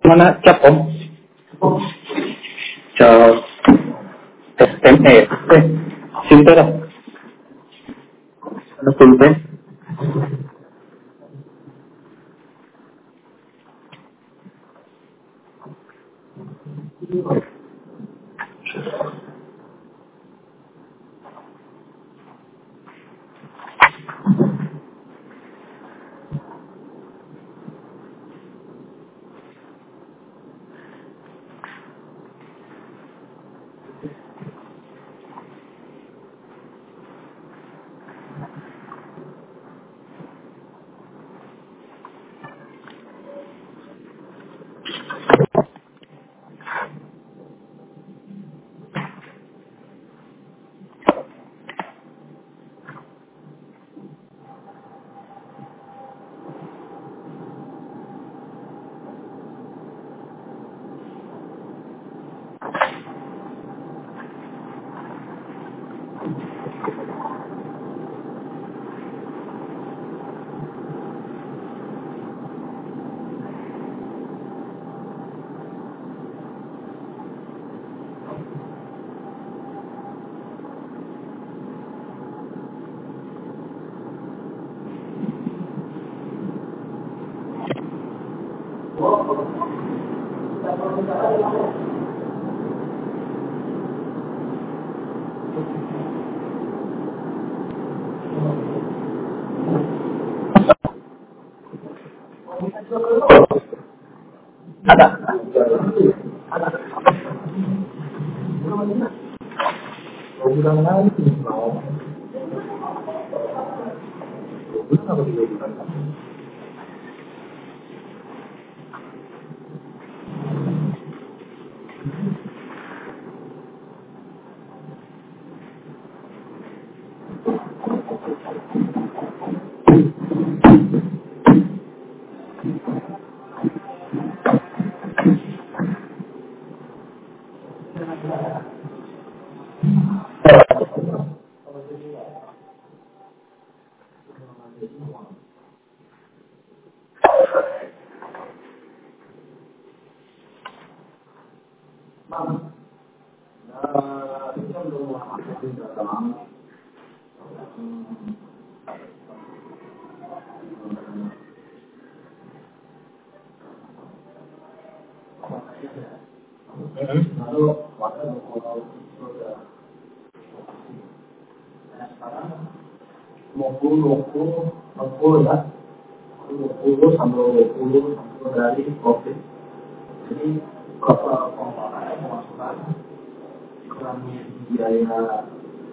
Mana cap om? Cap SME. Cinta lah. Ano pulpen? Ada. Dari COVID. Jadi pengelolaan pemasukan dikurangi biaya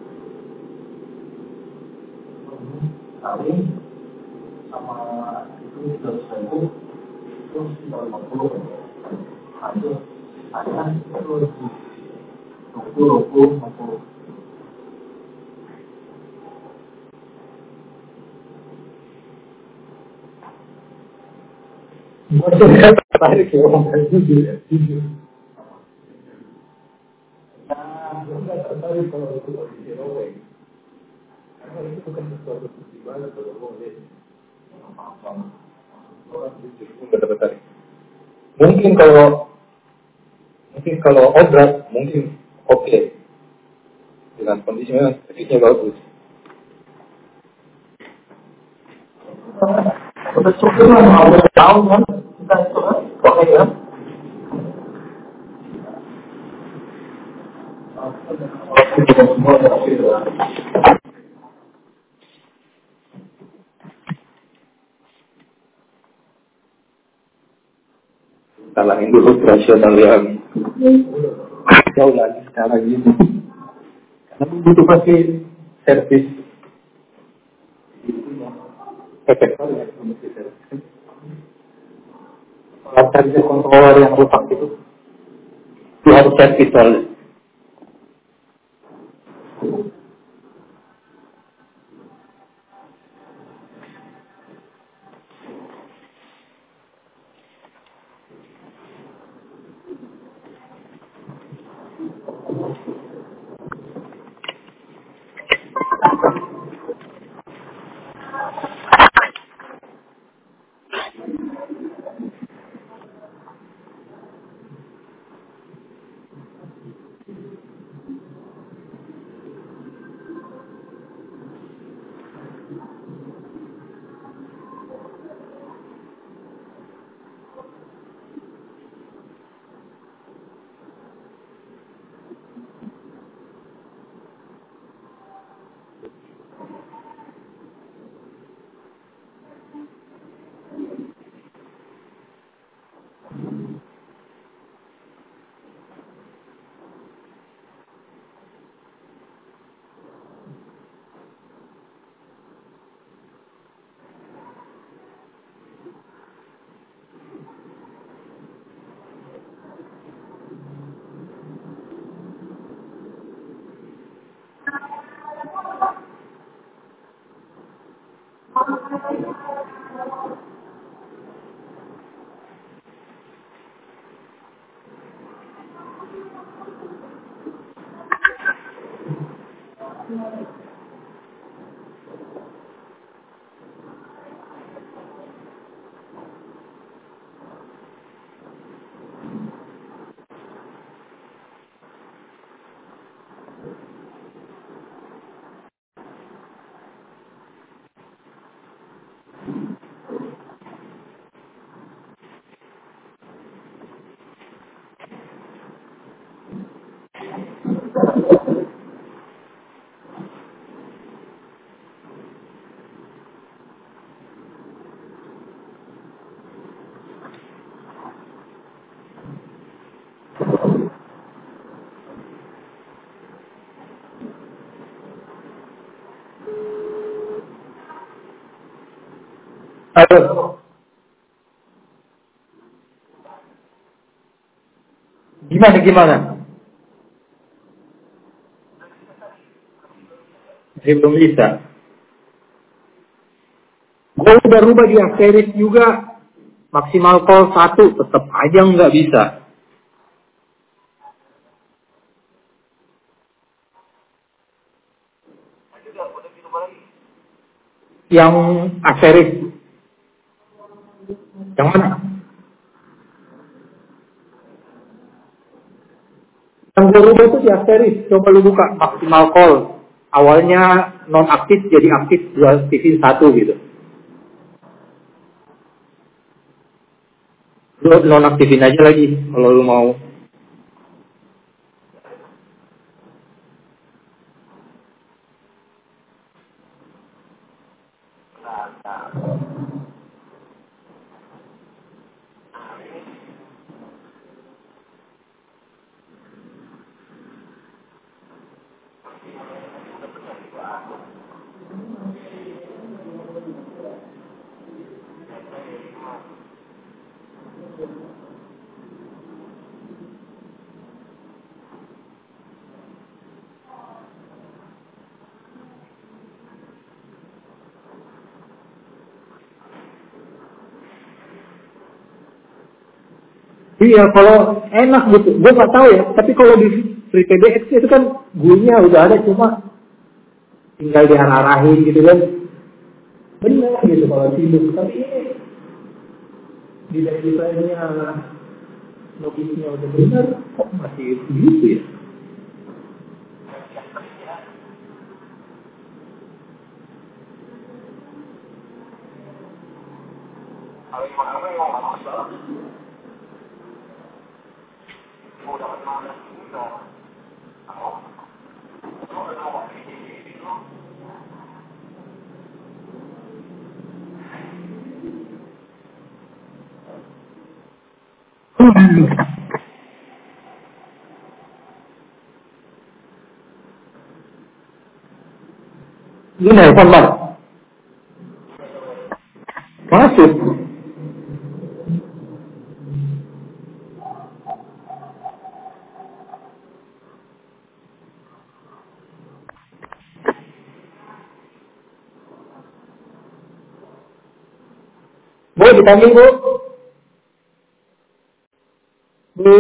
kali sama itu 300.000 itu sekitar 50. Ada itu 20. Saya tertarik ya orang itu ya. Nah, saya tertarik kalau itu di Norway. Karena itu bukan sesuatu festival kalau boleh apa-apa. Orang itu nggak tertarik. Mungkin kalau obrak mungkin oke. Dengan kondisinya fisiknya bagus. Udah cukup lah, mau tahu kan? Kita itu kan, oke ya. Salahin dulu operasional yang jauh lagi sekarang ini. Karena butuh pasti servis. Efektif ya, kalau cari controller yang rusak itu harus servis soalnya. Halo, gimana? Belum bisa. Gue udah rubah di Asteris juga. Maksimal call 1, tetap aja nggak bisa. Yang Asteris, yang mana? Yang gue rubah itu di Asteris. Coba lu buka maksimal call. Awalnya non aktif jadi aktif, dua aktifin satu gitu. Lu non aktifin aja lagi kalau lu mau. Iya, kalau enak gitu, gue nggak tahu ya. Tapi kalau di Free PBX itu kan guenya udah ada, cuma tinggal diarah-arahin gitu kan. Benar gitu kalau sibuk. Tapi ini di desainnya logisnya udah benar, kok masih gitu ya? Ini nelfon bang, masuk. Bu, dipanggil bu. Bu,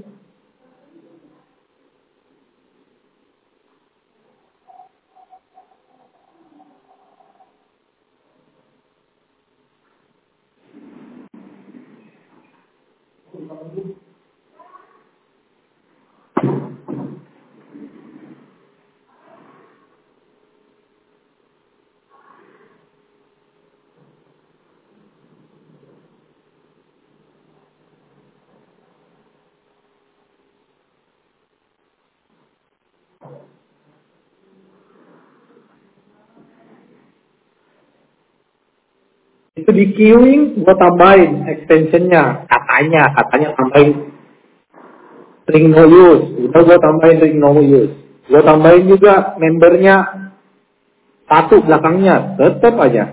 itu di queuing, gue tambahin extensionnya, katanya tambahin ring no use, udah gue tambahin ring no use. Gue tambahin juga membernya satu belakangnya, tetap aja.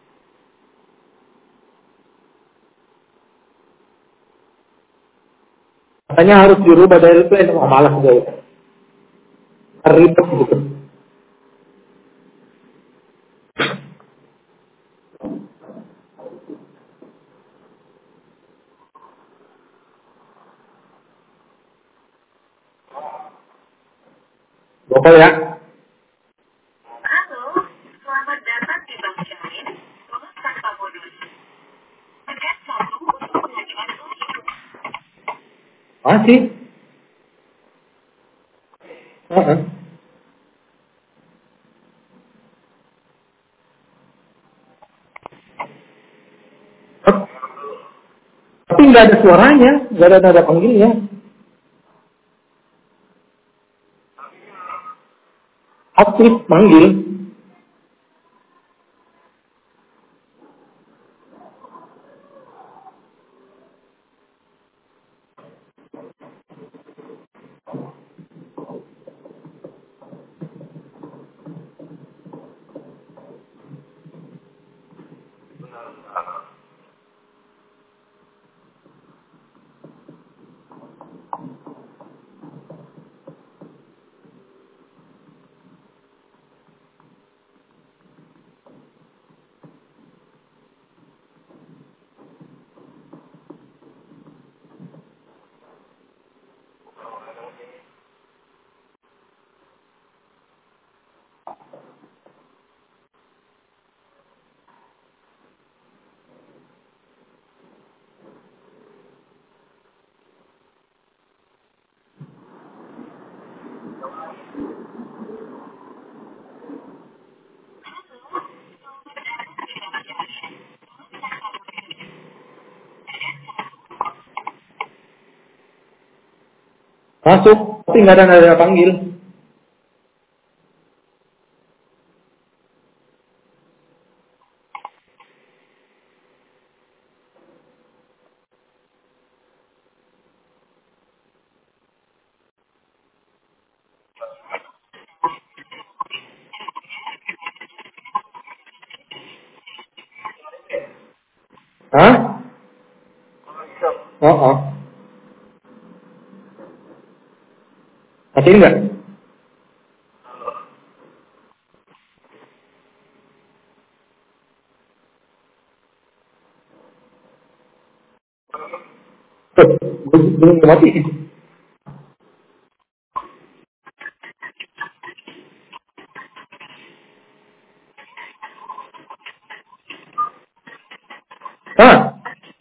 Katanya harus dirubah dari plan, wah malas gue, ribet gitu. Gokol ya. Masih. Heeh. Tapi nggak ada suaranya, nggak ada nada panggilnya. Aktif manggil. Masuk, tapi nggak ada nada panggil. Hah? Oh, oh. Masih enggak? Tuh, belum mati. Hah?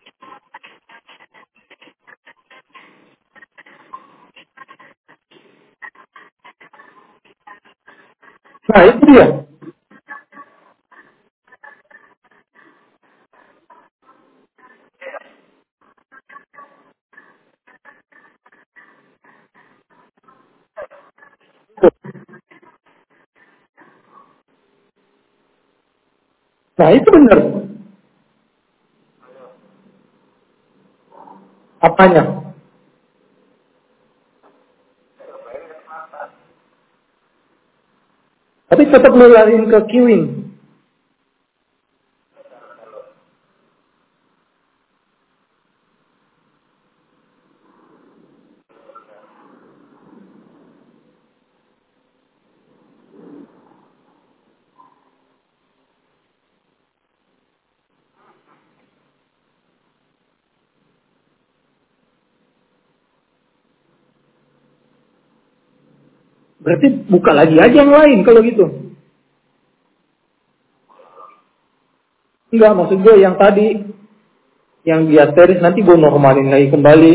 Nah, itu dia. Nah, itu benar. Apanya? Tapi tetap lu lariin ke queuing. Berarti buka lagi aja yang lain kalau gitu. Enggak, maksud gue yang tadi, yang di asteris nanti gue normalin lagi kembali.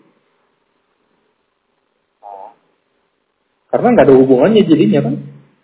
Karena nggak ada hubungannya jadinya kan.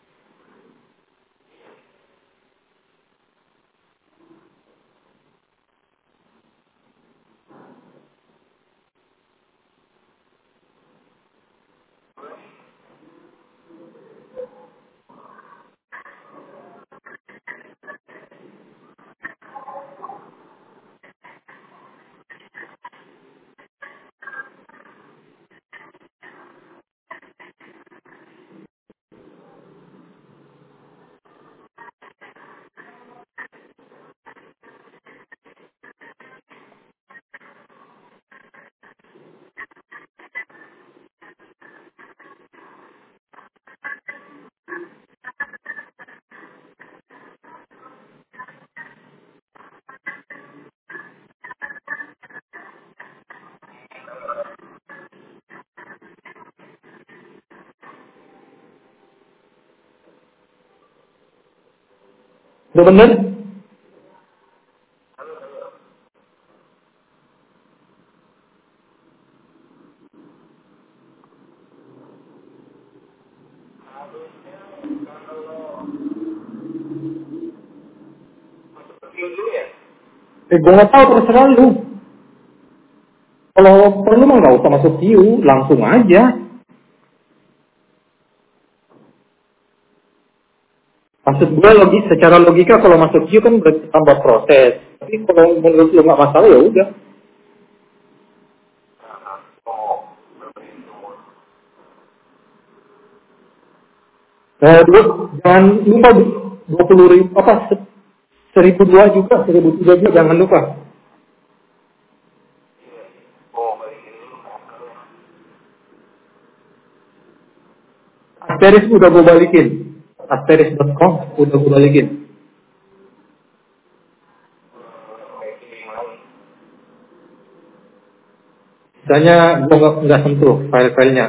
Udah bener? Gue nggak tahu, terserah lu. Kalau perlu mah nggak usah masuk queue, langsung aja. Maksud gue secara logika kalau masuk queue kan berarti tambah proses. Tapi kalau menurut lu nggak masalah ya udah. Jangan lupa 20.000 apa 1.002 juga 1.003 juga jangan lupa. Asteris udah gue balikin. Asteris.com udah gue balikin. Misalnya gue nggak sentuh file-filenya.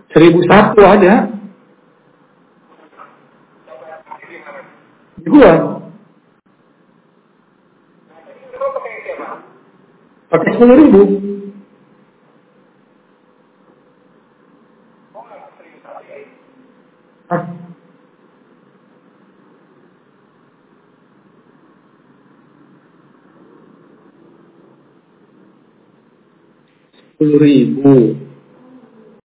1.001 ada di gua. Pakai 10.000. Ah, 10.000.